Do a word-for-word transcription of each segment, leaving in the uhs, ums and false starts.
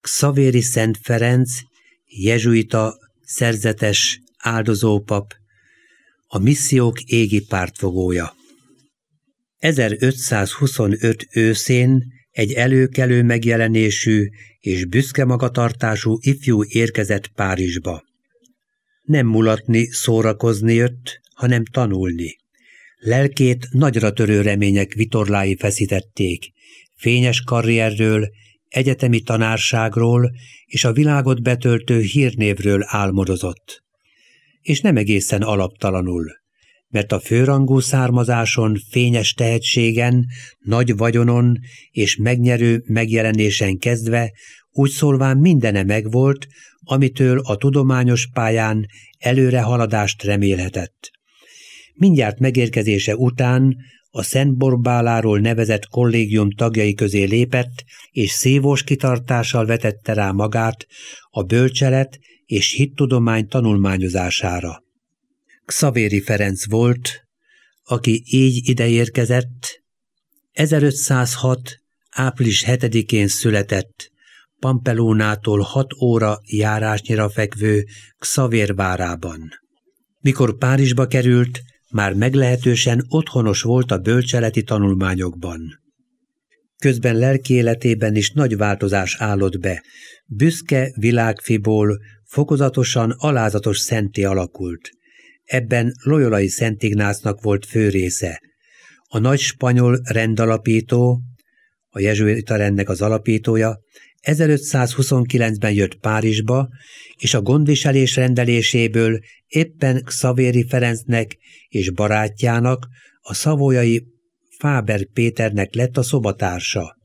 Xavéri Szent Ferenc, jezsuita, szerzetes, áldozópap, a missziók égi pártfogója. ezerötszázhuszonöt őszén egy előkelő megjelenésű és büszke magatartású ifjú érkezett Párizsba. Nem mulatni, szórakozni jött, hanem tanulni. Lelkét nagyra törő remények vitorlái feszítették, fényes karrierről, egyetemi tanárságról és a világot betöltő hírnévről álmodozott. És nem egészen alaptalanul, mert a főrangú származáson, fényes tehetségen, nagy vagyonon és megnyerő megjelenésen kezdve úgy szólván mindene megvolt, amitől a tudományos pályán előrehaladást remélhetett. Mindjárt megérkezése után a Szent Borbáláról nevezett kollégium tagjai közé lépett, és szívós kitartással vetette rá magát a bölcselet és hittudomány tanulmányozására. Xavéri Ferenc volt, aki így ideérkezett, ezerötszázhat. április hetedikén született, Pampelónától hat óra járásnyira fekvő Xavér várában. Mikor Párizsba került, már meglehetősen otthonos volt a bölcseleti tanulmányokban. Közben lelki életében is nagy változás állott be, büszke világfiból fokozatosan alázatos szentté alakult. Ebben Loyolai Szent Ignácnak volt fő része. A nagy spanyol rendalapító, a jezsuita rendnek az alapítója, ezerötszázhuszonkilencben jött Párizsba, és a gondviselés rendeléséből éppen Xavéri Ferencnek és barátjának, a szavoyai Fáber Péternek lett a szobatársa.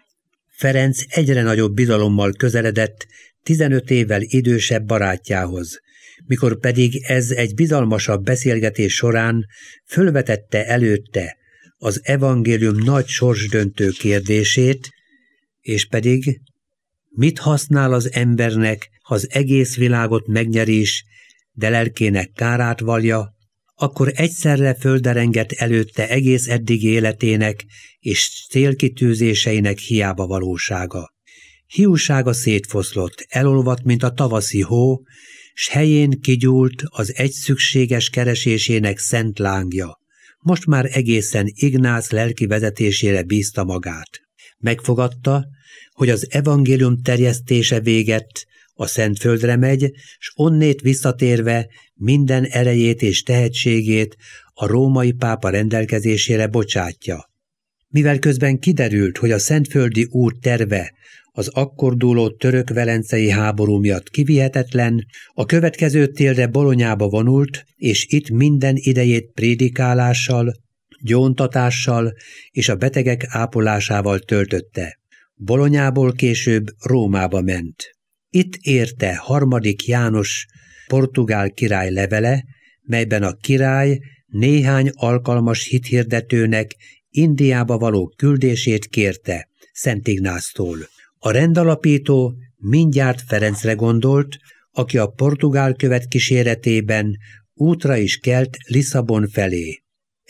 Ferenc egyre nagyobb bizalommal közeledett tizenöt évvel idősebb barátjához, mikor pedig ez egy bizalmasabb beszélgetés során fölvetette előtte az evangélium nagy sorsdöntő kérdését, és pedig mit használ az embernek, ha az egész világot megnyerés, de lelkének kárát vallja, akkor egyszerre földerengett előtte egész eddigi életének és célkitűzéseinek hiába valósága. Hiúsága szétfoszlott, elolvadt, mint a tavaszi hó, s helyén kigyúlt az egy szükséges keresésének szent lángja. Most már egészen Ignác lelki vezetésére bízta magát. Megfogadta, hogy az evangélium terjesztése véget, a Szentföldre megy, s onnét visszatérve minden erejét és tehetségét a római pápa rendelkezésére bocsátja. Mivel közben kiderült, hogy a szentföldi úr terve az akkor dúló török-velencei háború miatt kivihetetlen, a következő télre Bolonyába vonult, és itt minden idejét prédikálással, gyóntatással és a betegek ápolásával töltötte. Bolonyából később Rómába ment. Itt érte harmadik János portugál király levele, melyben a király néhány alkalmas hithirdetőnek Indiába való küldését kérte Szent Ignáctól. A rendalapító mindjárt Ferencre gondolt, aki a portugál követ kíséretében útra is kelt Lisszabon felé.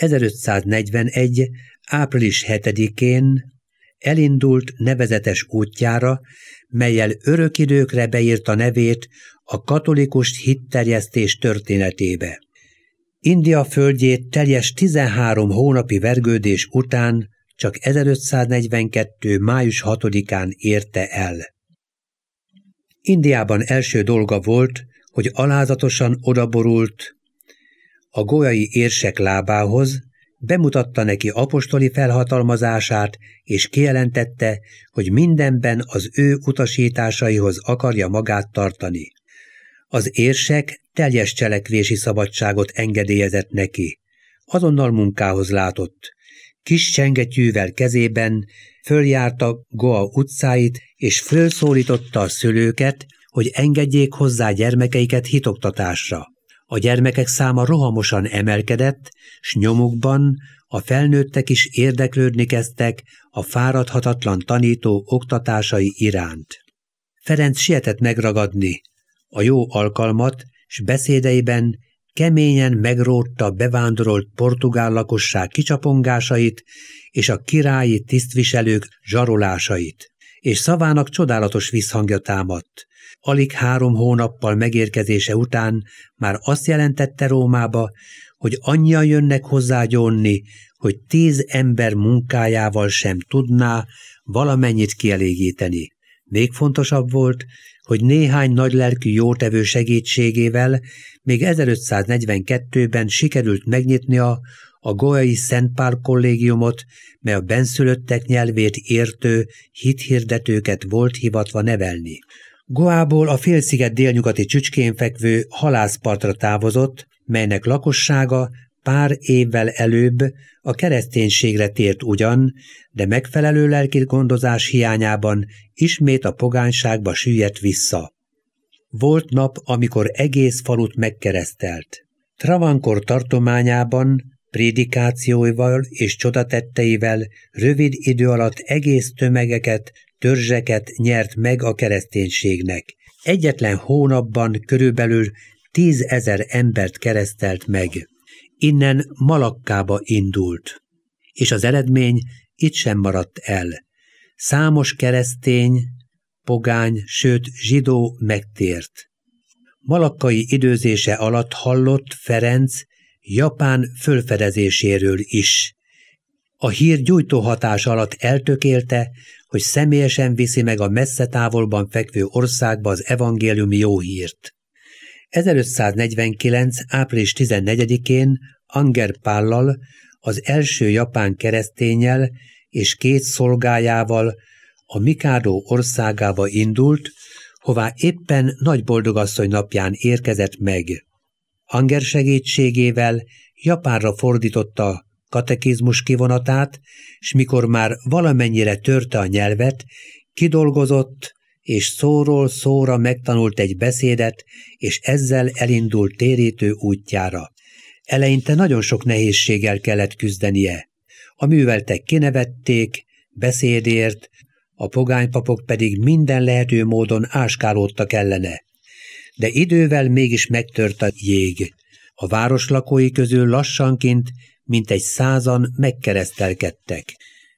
ezerötszáznegyvenegy. április hetedikén elindult nevezetes útjára, mellyel örök időkre beírta nevét a katolikus hitterjesztés történetébe. India földjét teljes tizenhárom hónapi vergődés után csak ezerötszáznegyvenkettő. május hatodikán érte el. Indiában első dolga volt, hogy alázatosan odaborult a golyai érsek lábához, bemutatta neki apostoli felhatalmazását, és kijelentette, hogy mindenben az ő utasításaihoz akarja magát tartani. Az érsek teljes cselekvési szabadságot engedélyezett neki. Azonnal munkához látott. Kis csengetyűvel kezében följárta Goa utcáit, és fölszólította a szülőket, hogy engedjék hozzá gyermekeiket hitoktatásra. A gyermekek száma rohamosan emelkedett, s nyomukban a felnőttek is érdeklődni kezdtek a fáradhatatlan tanító oktatásai iránt. Ferenc sietett megragadni a jó alkalmat, s beszédeiben keményen megrótta bevándorolt portugál lakosság kicsapongásait és a királyi tisztviselők zsarolásait. és szavának csodálatos visszhangja támadt. Alig három hónappal megérkezése után már azt jelentette Rómába, hogy annyian jönnek hozzá gyónni, hogy tíz ember munkájával sem tudná valamennyit kielégíteni. Még fontosabb volt, hogy néhány nagylelkű jótevő segítségével még ezerötszáznegyvenkettőben sikerült megnyitnia a goai Szent Pál kollégiumot, mely a bennszülöttek nyelvét értő hithirdetőket volt hivatva nevelni. Goából a félsziget délnyugati csücskén fekvő halászpartra távozott, melynek lakossága pár évvel előbb a kereszténységre tért ugyan, de megfelelő lelki gondozás hiányában ismét a pogányságba süllyedt vissza. Volt nap, amikor egész falut megkeresztelt. Travancore tartományában prédikációival és csodatetteivel rövid idő alatt egész tömegeket, törzseket nyert meg a kereszténységnek. Egyetlen hónapban körülbelül tízezer embert keresztelt meg. Innen Malakkába indult, és az eredmény itt sem maradt el. Számos keresztény, pogány, sőt zsidó megtért. Malakkai időzése alatt hallott Ferenc Japán fölfedezéséről is. A hír gyújtó hatás alatt eltökélte, hogy személyesen viszi meg a messze távolban fekvő országba az evangéliumi jó hírt. ezerötszáznegyvenkilenc. április tizennegyedikén Anger Pállal, az első japán kereszténnyel és két szolgájával a Mikádó országába indult, hová éppen Nagyboldogasszony napján érkezett meg. Anger segítségével japánra fordította katekizmus kivonatát, s mikor már valamennyire törte a nyelvet, kidolgozott és szóról szóra megtanult egy beszédet, és ezzel elindult térítő útjára. Eleinte nagyon sok nehézséggel kellett küzdenie. A műveltek kinevették, beszédért, a pogánypapok pedig minden lehető módon áskálódtak ellene. De idővel mégis megtört a jég. A város lakói közül lassanként mintegy százan megkeresztelkedtek.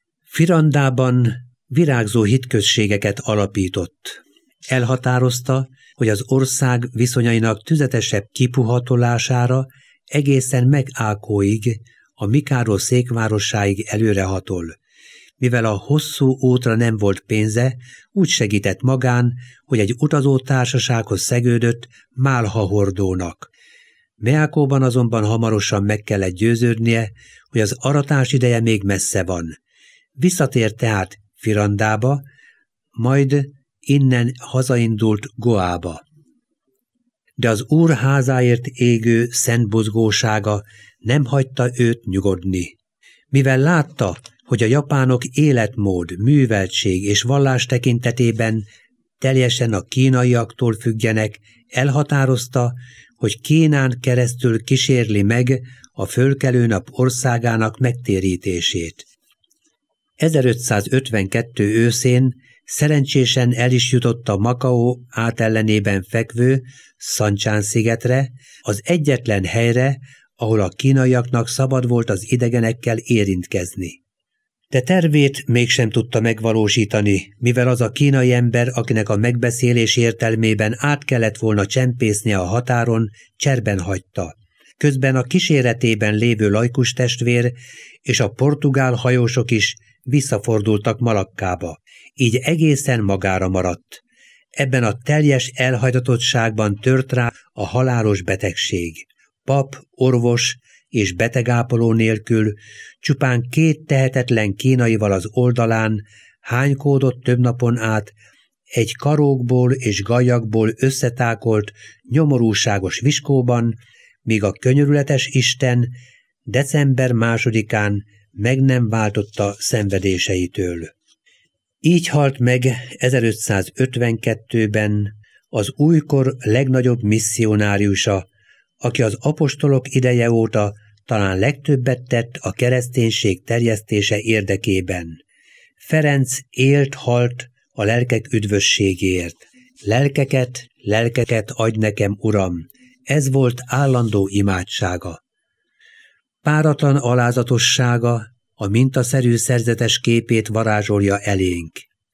Firandában virágzó hitközségeket alapított. Elhatározta, hogy az ország viszonyainak tüzetesebb kipuhatolására egészen Megákóig, a Mikádó székvárossáig előrehatol. Mivel a hosszú útra nem volt pénze, úgy segített magán, hogy egy utazótársasághoz szegődött málha hordónak. Meákóban azonban hamarosan meg kellett győződnie, hogy az aratás ideje még messze van. Visszatért tehát Firandába, majd innen hazaindult Goába. De az úr házáért égő szent buzgósága nem hagyta őt nyugodni. Mivel látta, hogy a japánok életmód, műveltség és vallás tekintetében teljesen a kínaiaktól függenek, elhatározta, hogy Kínán keresztül kísérli meg a fölkelő nap országának megtérítését. ezerötszázötvenkettő őszén szerencsésen el is jutott a Makao átellenében fekvő Szancsán-szigetre, az egyetlen helyre, ahol a kínaiaknak szabad volt az idegenekkel érintkezni. De tervét mégsem tudta megvalósítani, mivel az a kínai ember, akinek a megbeszélés értelmében át kellett volna csempésznie a határon, cserben hagyta. Közben a kíséretében lévő laikus testvér és a portugál hajósok is visszafordultak Malakkába, így egészen magára maradt. Ebben a teljes elhagyatottságban tört rá a halálos betegség. Pap, orvos és betegápoló nélkül, csupán két tehetetlen kínaival az oldalán hánykódott több napon át egy karókból és gallyakból összetákolt, nyomorúságos viskóban, míg a könyörületes Isten december másodikán meg nem váltotta szenvedéseitől. Így halt meg ezerötszázötvenkettőben az újkor legnagyobb misszionáriusa, aki az apostolok ideje óta talán legtöbbet tett a kereszténység terjesztése érdekében. Ferenc élt-halt a lelkek üdvösségéért. Lelkeket, lelkeket adj nekem, Uram! Ez volt állandó imádsága. Páratlan alázatossága a mintaszerű szerzetes képét varázsolja elénk.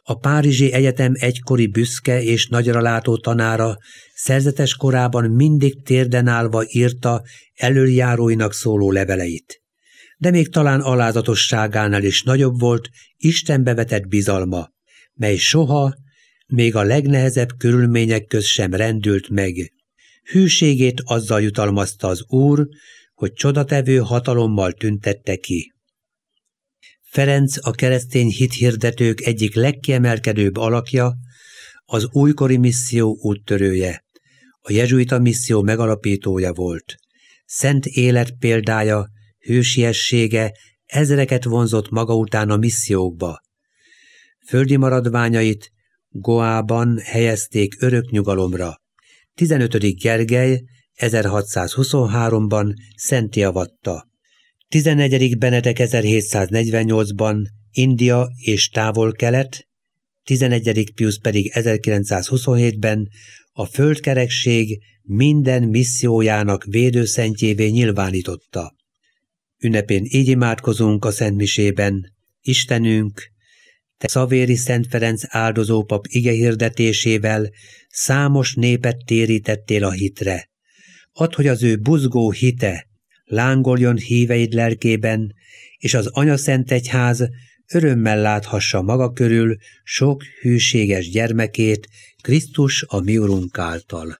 A Párizsi Egyetem egykori büszke és nagyralátó tanára szerzetes korában mindig térden állva írta elöljáróinak szóló leveleit. De még talán alázatosságánál is nagyobb volt Istenbe vetett bizalma, mely soha, még a legnehezebb körülmények közt sem rendült meg. Hűségét azzal jutalmazta az Úr, hogy csodatevő hatalommal tüntette ki. Ferenc a keresztény hithirdetők egyik legkiemelkedőbb alakja, az újkori misszió úttörője, a jezsuita misszió megalapítója volt. Szent élet példája, hősiessége ezreket vonzott maga után a missziókba. Földi maradványait Goában helyezték örök nyugalomra. tizenötödik Gergely ezerhatszázhuszonháromban szentté avatta. tizennegyedik Benedek ezerhétszáznegyvennyolcban India és Távol-Kelet, tizennegyedik Piusz pedig ezerkilencszázhuszonhétben a földkerekség minden missziójának védőszentjévé nyilvánította. Ünnepén így imádkozunk a szentmisében: Istenünk, te Szavéri Szent Ferenc áldozópap igehirdetésével számos népet térítettél a hitre. Add, hogy az ő buzgó hite lángoljon híveid lelkében, és az Anyaszentegyház örömmel láthassa maga körül sok hűséges gyermekét Krisztus a mi Urunk által.